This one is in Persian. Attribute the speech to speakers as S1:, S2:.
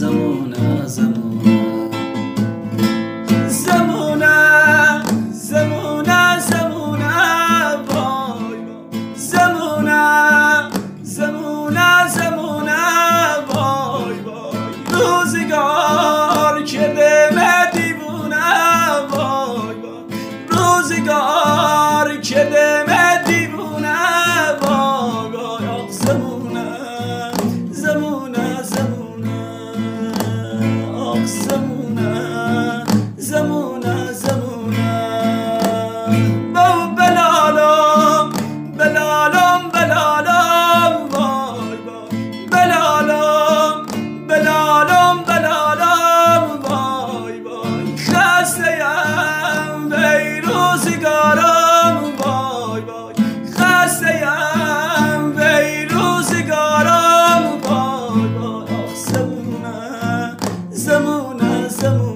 S1: زمونه زمونه زمونه زمونه زمونه وای زمونه زمونه زمونه وای وای روزگار کرده من دیوونه وای وای روزگار کرده من دیوونه وای وای آخ زمونه زمونه زمونه آخ زمونه زمونه زمونه با بلالم بلالم بلالم وای وای بلالم بلالم بلالم وای وای خسته‌ام وی روزگارم وای وای خسته‌ام وی روزگارم وای وای آخ زمونه زمونه زمونه